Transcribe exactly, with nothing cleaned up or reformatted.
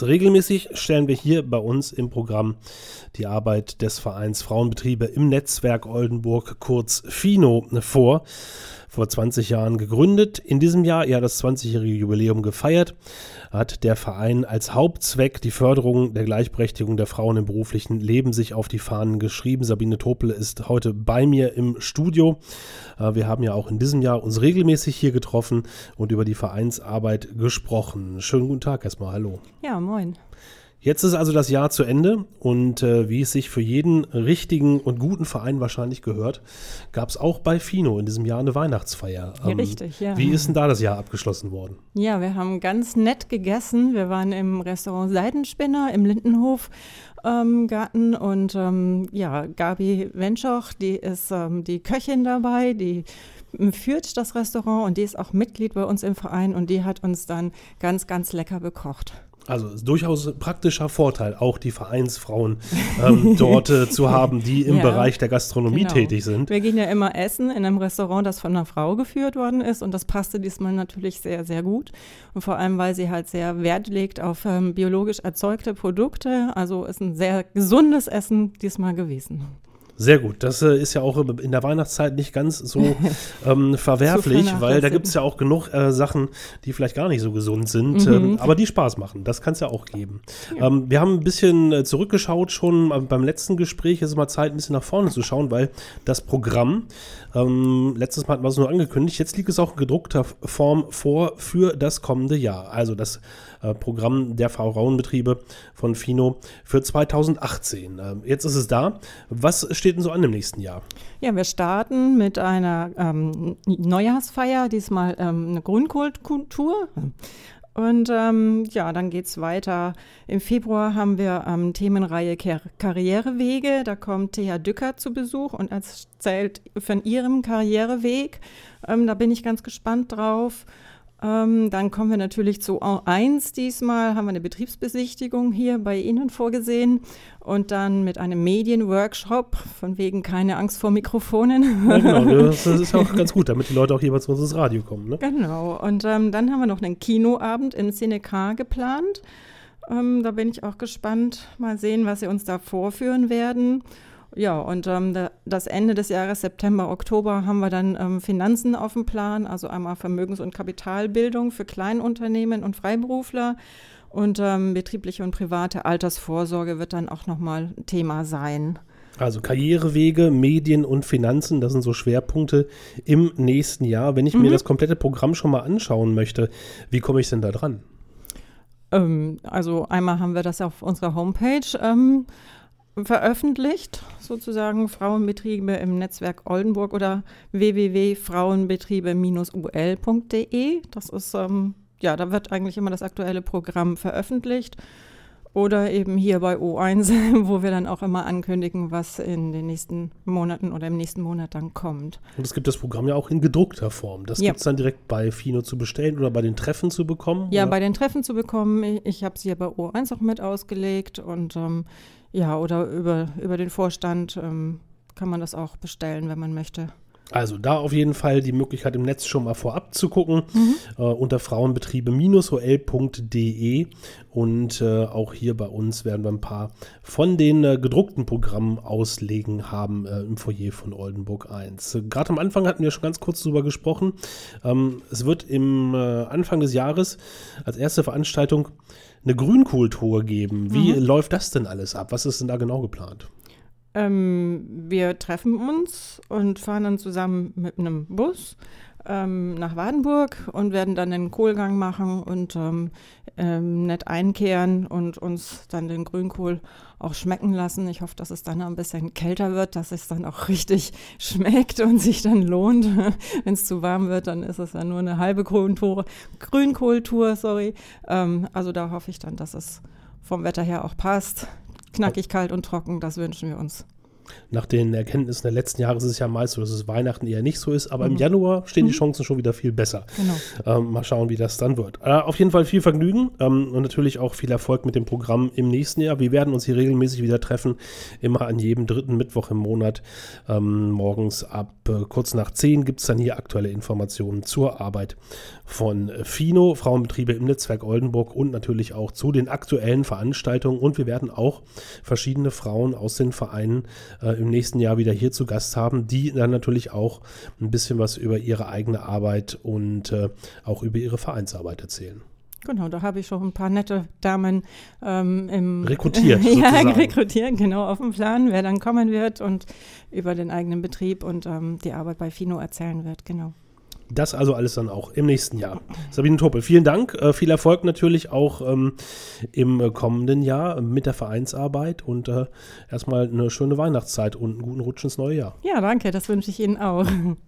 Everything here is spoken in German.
Regelmäßig stellen wir hier bei uns im Programm die Arbeit des Vereins Frauenbetriebe im Netzwerk Oldenburg, kurz FINO, vor. Vor zwanzig Jahren gegründet. In diesem Jahr, ja, das zwanzigjährige Jubiläum gefeiert, hat der Verein als Hauptzweck die Förderung der Gleichberechtigung der Frauen im beruflichen Leben sich auf die Fahnen geschrieben. Sabine Topel ist heute bei mir im Studio. Wir haben ja auch in diesem Jahr uns regelmäßig hier getroffen und über die Vereinsarbeit gesprochen. Schönen guten Tag erstmal, hallo. Ja, moin. Jetzt ist also das Jahr zu Ende und äh, wie es sich für jeden richtigen und guten Verein wahrscheinlich gehört, gab es auch bei FINO in diesem Jahr eine Weihnachtsfeier. Ja, ähm, richtig, ja. Wie ist denn da das Jahr abgeschlossen worden? Ja, wir haben ganz nett gegessen. Wir waren im Restaurant Seidenspinner im Lindenhof ähm, Garten und ähm, ja, Gabi Wenschoch, die ist ähm, die Köchin dabei, die führt das Restaurant und die ist auch Mitglied bei uns im Verein und die hat uns dann ganz, ganz lecker bekocht. Also ist durchaus ein praktischer Vorteil, auch die Vereinsfrauen ähm, dort äh, zu haben, die im ja, Bereich der Gastronomie genau. tätig sind. Wir gehen ja immer essen in einem Restaurant, das von einer Frau geführt worden ist und das passte diesmal natürlich sehr, sehr gut. Und vor allem, weil sie halt sehr Wert legt auf ähm, biologisch erzeugte Produkte. Also ist ein sehr gesundes Essen diesmal gewesen. Sehr gut, das äh, ist ja auch in der Weihnachtszeit nicht ganz so ähm, verwerflich, weil da gibt es ja auch genug äh, Sachen, die vielleicht gar nicht so gesund sind, mhm. ähm, aber die Spaß machen, das kann es ja auch geben. Ja. Ähm, wir haben ein bisschen äh, zurückgeschaut schon äh, beim letzten Gespräch, ist es mal Zeit, ein bisschen nach vorne zu schauen, weil das Programm, ähm, letztes Mal hatten wir es nur angekündigt, jetzt liegt es auch in gedruckter Form vor für das kommende Jahr, also das äh, Programm der Frauenbetriebe von FINO für zweitausendachtzehn. Ähm, jetzt ist es da. Was steht denn so an im nächsten Jahr? Ja, wir starten mit einer ähm, Neujahrsfeier, diesmal ähm, eine Grünkultur. Und ähm, ja, dann geht es weiter. Im Februar haben wir ähm, Themenreihe Kar- Karrierewege. Da kommt Thea Dücker zu Besuch und erzählt von ihrem Karriereweg. Ähm, da bin ich ganz gespannt drauf. Ähm, dann kommen wir natürlich zu O eins diesmal, haben wir eine Betriebsbesichtigung hier bei Ihnen vorgesehen und dann mit einem Medienworkshop, von wegen keine Angst vor Mikrofonen. Ja, genau, das, das ist auch ganz gut, damit die Leute auch jeweils zu uns ins Radio kommen. Ne? Genau, und ähm, dann haben wir noch einen Kinoabend im Cinecar geplant. Ähm, da bin ich auch gespannt, mal sehen, was Sie uns da vorführen werden. Ja, und ähm, da, das Ende des Jahres, September, Oktober, haben wir dann ähm, Finanzen auf dem Plan, also einmal Vermögens- und Kapitalbildung für Kleinunternehmen und Freiberufler und ähm, betriebliche und private Altersvorsorge wird dann auch nochmal Thema sein. Also Karrierewege, Medien und Finanzen, das sind so Schwerpunkte im nächsten Jahr. Wenn ich mhm. mir das komplette Programm schon mal anschauen möchte, wie komme ich denn da dran? Ähm, also einmal haben wir das auf unserer Homepage ähm, veröffentlicht, sozusagen Frauenbetriebe im Netzwerk Oldenburg oder w w w punkt frauenbetriebe Bindestrich u l punkt d e. Das ist, ähm, ja, da wird eigentlich immer das aktuelle Programm veröffentlicht. Oder eben hier bei O eins, wo wir dann auch immer ankündigen, was in den nächsten Monaten oder im nächsten Monat dann kommt. Und es gibt das Programm ja auch in gedruckter Form. Das ja. gibt es dann direkt bei FINO zu bestellen oder bei den Treffen zu bekommen? Ja, oder? Bei den Treffen zu bekommen. Ich, ich habe es hier bei O eins auch mit ausgelegt und ähm, ja, oder über, über den Vorstand ähm, kann man das auch bestellen, wenn man möchte. Also da auf jeden Fall die Möglichkeit im Netz schon mal vorab zu gucken, mhm. äh, unter frauenbetriebe Bindestrich o l punkt d e und äh, auch hier bei uns werden wir ein paar von den äh, gedruckten Programmen auslegen haben äh, im Foyer von Oldenburg eins. Äh, Gerade am Anfang hatten wir schon ganz kurz drüber gesprochen. Ähm, es wird im äh, Anfang des Jahres als erste Veranstaltung eine Grünkultur geben. Wie mhm. läuft das denn alles ab? Was ist denn da genau geplant? Ähm, wir treffen uns und fahren dann zusammen mit einem Bus ähm, nach Wardenburg und werden dann einen Kohlgang machen und ähm, ähm, nett einkehren und uns dann den Grünkohl auch schmecken lassen. Ich hoffe, dass es dann ein bisschen kälter wird, dass es dann auch richtig schmeckt und sich dann lohnt. Wenn es zu warm wird, dann ist es ja nur eine halbe Grünkohl, Grünkohltour, sorry. Ähm, also da hoffe ich dann, dass es vom Wetter her auch passt. Knackig, kalt und trocken, das wünschen wir uns. Nach den Erkenntnissen der letzten Jahre ist es ja meist so, dass es Weihnachten eher nicht so ist, aber Mhm. im Januar stehen die Mhm. Chancen schon wieder viel besser. Genau. Ähm, mal schauen, wie das dann wird. Äh, auf jeden Fall viel Vergnügen ähm, und natürlich auch viel Erfolg mit dem Programm im nächsten Jahr. Wir werden uns hier regelmäßig wieder treffen, immer an jedem dritten Mittwoch im Monat. Ähm, morgens ab äh, kurz nach zehn gibt es dann hier aktuelle Informationen zur Arbeit von äh, Fino, Frauenbetriebe im Netzwerk Oldenburg und natürlich auch zu den aktuellen Veranstaltungen. Und wir werden auch verschiedene Frauen aus den Vereinen äh, im nächsten Jahr wieder hier zu Gast haben, die dann natürlich auch ein bisschen was über ihre eigene Arbeit und äh, auch über ihre Vereinsarbeit erzählen. Genau, da habe ich schon ein paar nette Damen ähm, im Rekrutiert, ja, sozusagen. rekrutiert, genau, auf dem Plan, wer dann kommen wird und über den eigenen Betrieb und ähm, die Arbeit bei Fino erzählen wird, genau. Das also alles dann auch im nächsten Jahr. Sabine Topel, vielen Dank. Äh, viel Erfolg natürlich auch ähm, im äh, kommenden Jahr mit der Vereinsarbeit und äh, erstmal eine schöne Weihnachtszeit und einen guten Rutsch ins neue Jahr. Ja, danke, das wünsche ich Ihnen auch.